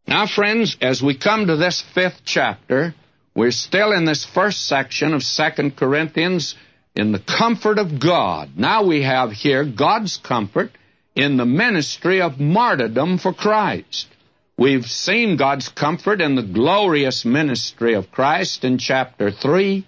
Now, friends, as we come to this 5th chapter, we're still in this first section of 2 Corinthians in the comfort of God. Now we have here God's comfort in the ministry of martyrdom for Christ. We've seen God's comfort in the glorious ministry of Christ in chapter 3.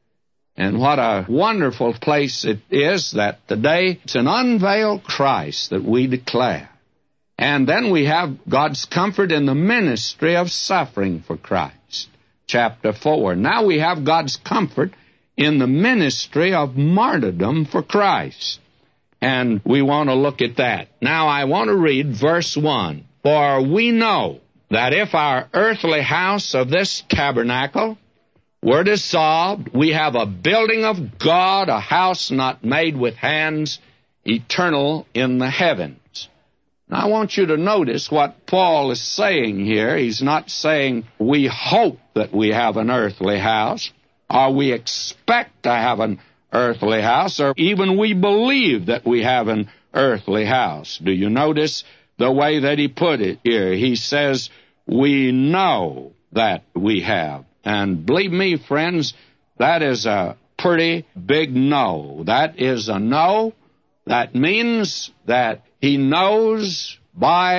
And what a wonderful place it is that today it's an unveiled Christ that we declare. And then we have God's comfort in the ministry of suffering for Christ, chapter 4. Now we have God's comfort in the ministry of martyrdom for Christ. And we want to look at that. Now I want to read verse 1. For we know that if our earthly house of this tabernacle were dissolved, we have a building of God, a house not made with hands, eternal in the heavens. Now, I want you to notice what Paul is saying here. He's not saying we hope that we have an earthly house, or we expect to have an earthly house, or even we believe that we have an earthly house. Do you notice the way that he put it here? He says, we know that we have. And believe me, friends, that is a pretty big no. That is a no. That means that he knows by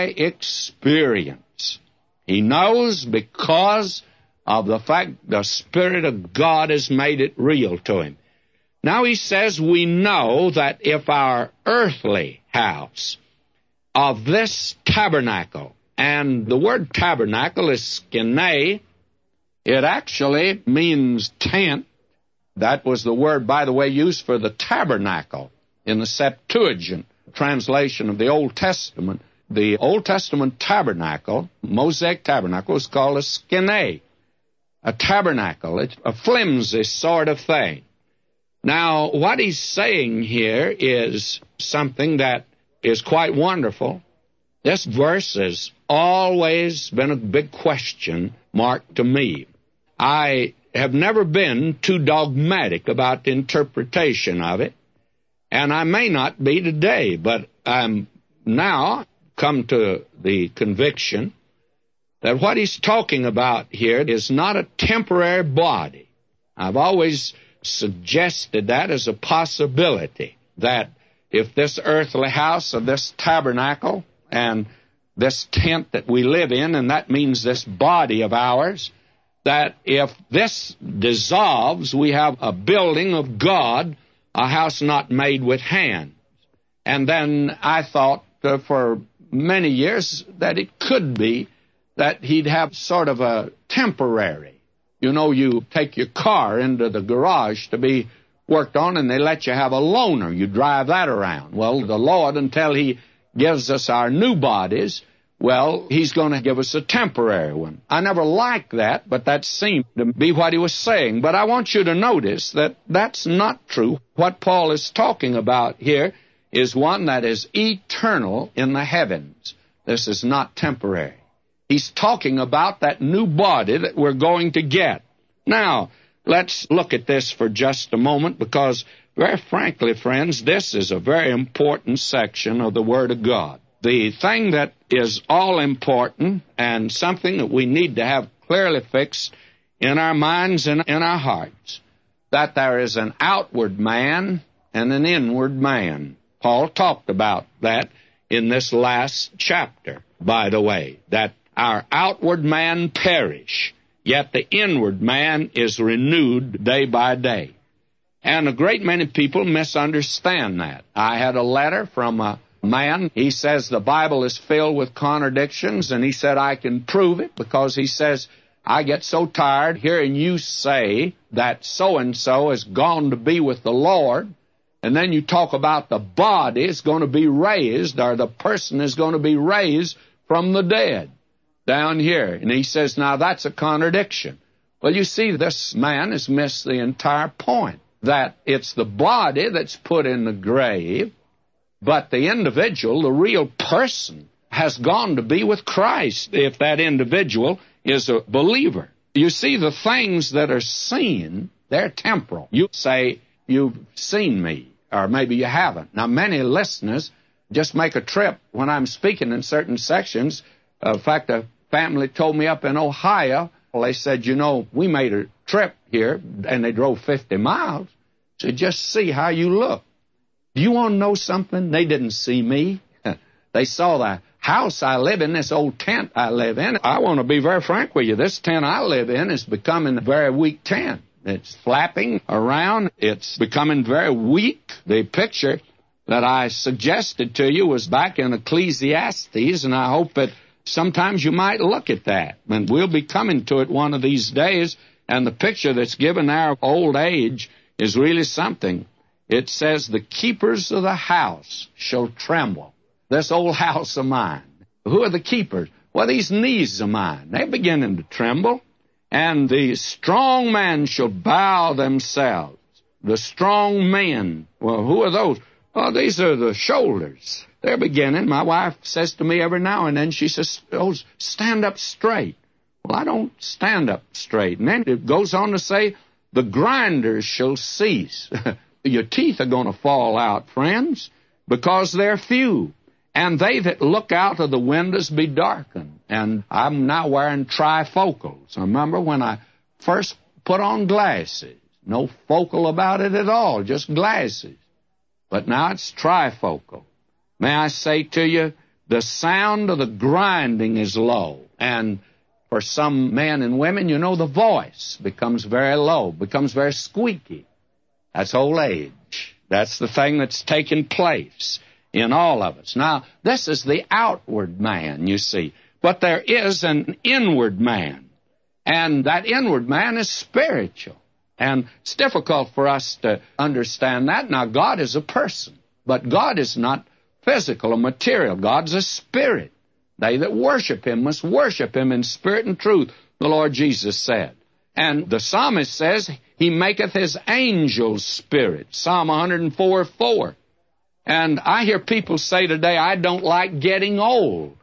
experience. He knows because of the fact the Spirit of God has made it real to him. Now he says we know that if our earthly house of this tabernacle, and the word tabernacle is skene, it actually means tent. That was the word, by the way, used for the tabernacle in the Septuagint translation of the Old Testament. The Old Testament tabernacle, Mosaic tabernacle, is called a skene, a tabernacle. It's a flimsy sort of thing. Now, what he's saying here is something that is quite wonderful. This verse has always been a big question mark to me. I have never been too dogmatic about the interpretation of it, and I may not be today, but I'm now come to the conviction that what he's talking about here is not a temporary body. I've always suggested that as a possibility, that if this earthly house of this tabernacle and this tent that we live in, and that means this body of ours, that if this dissolves, we have a building of God, a house not made with hands. And then I thought for many years that it could be that he'd have sort of a temporary. You know, you take your car into the garage to be worked on, and they let you have a loaner. You drive that around. Well, the Lord, until he gives us our new bodies, well, he's going to give us a temporary one. I never liked that, but that seemed to be what he was saying. But I want you to notice that that's not true. What Paul is talking about here is one that is eternal in the heavens. This is not temporary. He's talking about that new body that we're going to get. Now, let's look at this for just a moment, because very frankly, friends, this is a very important section of the Word of God. The thing that is all important and something that we need to have clearly fixed in our minds and in our hearts, that there is an outward man and an inward man. Paul talked about that in this last chapter, by the way, that our outward man perish, yet the inward man is renewed day by day. And a great many people misunderstand that. I had a letter from a man. He says the Bible is filled with contradictions, and he said I can prove it because he says, I get so tired hearing you say that so-and-so has gone to be with the Lord, and then you talk about the body is going to be raised, or the person is going to be raised from the dead down here. And he says, now that's a contradiction. Well, you see, this man has missed the entire point, that it's the body that's put in the grave, but the individual, the real person, has gone to be with Christ if that individual is a believer. You see, the things that are seen, they're temporal. You say, you've seen me, or maybe you haven't. Now, many listeners just make a trip when I'm speaking in certain sections. In fact, a family told me up in Ohio, well, they said, you know, we made a trip here, and they drove 50 miles to just see how you look. Do you want to know something? They didn't see me. They saw the house I live in, this old tent I live in. I want to be very frank with you. This tent I live in is becoming a very weak tent. It's flapping around. It's becoming very weak. The picture that I suggested to you was back in Ecclesiastes, and I hope that sometimes you might look at that. And we'll be coming to it one of these days, and the picture that's given there of old age is really something. It says, the keepers of the house shall tremble. This old house of mine. Who are the keepers? Well, these knees of mine. They're beginning to tremble. And the strong men shall bow themselves. The strong men. Well, who are those? Oh, these are the shoulders. They're beginning. My wife says to me every now and then, she says, oh, stand up straight. Well, I don't stand up straight. And then it goes on to say, the grinders shall cease. Your teeth are going to fall out, friends, because they're few. And they that look out of the windows be darkened. And I'm now wearing trifocals. I remember when I first put on glasses. No focal about it at all, just glasses. But now it's trifocal. May I say to you, the sound of the grinding is low. And for some men and women, you know, the voice becomes very low, becomes very squeaky. That's old age. That's the thing that's taking place in all of us. Now, this is the outward man, you see. But there is an inward man. And that inward man is spiritual. And it's difficult for us to understand that. Now, God is a person. But God is not physical or material. God's a spirit. They that worship Him must worship Him in spirit and truth, the Lord Jesus said. And the psalmist says, He maketh His angels spirit. Psalm 104:4. And I hear people say today, I don't like getting old.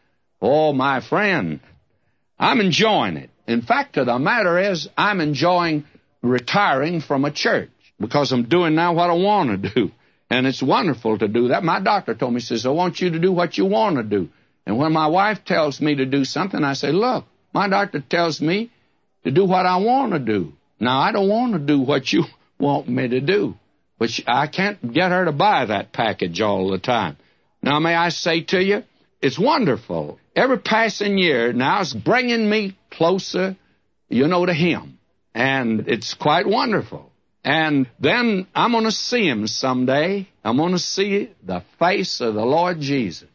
Oh, my friend, I'm enjoying it. In fact, the matter is, I'm enjoying retiring from a church because I'm doing now what I want to do. And it's wonderful to do that. My doctor told me, he says, I want you to do what you want to do. And when my wife tells me to do something, I say, look, my doctor tells me to do what I want to do. Now, I don't want to do what you want me to do. But I can't get her to buy that package all the time. Now, may I say to you, it's wonderful. Every passing year now is bringing me closer, you know, to Him. And it's quite wonderful. And then I'm going to see Him someday. I'm going to see the face of the Lord Jesus.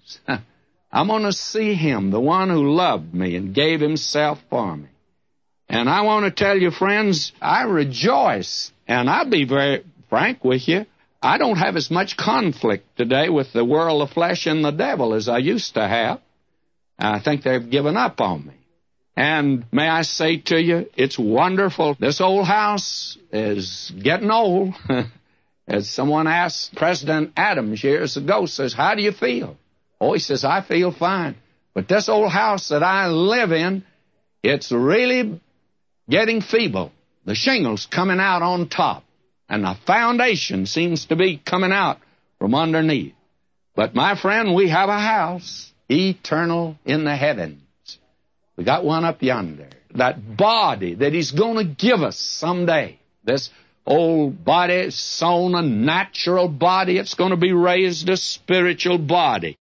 I'm going to see Him, the one who loved me and gave Himself for me. And I want to tell you, friends, I rejoice. And I'll be very frank with you, I don't have as much conflict today with the world of flesh and the devil as I used to have. I think they've given up on me. And may I say to you, it's wonderful. This old house is getting old. As someone asked President Adams years ago, says, how do you feel? Oh, he says, I feel fine. But this old house that I live in, it's really getting feeble. The shingle's coming out on top. And the foundation seems to be coming out from underneath. But, my friend, we have a house eternal in the heavens. We got one up yonder. That body that He's going to give us someday. This old body, sown a natural body. It's going to be raised a spiritual body.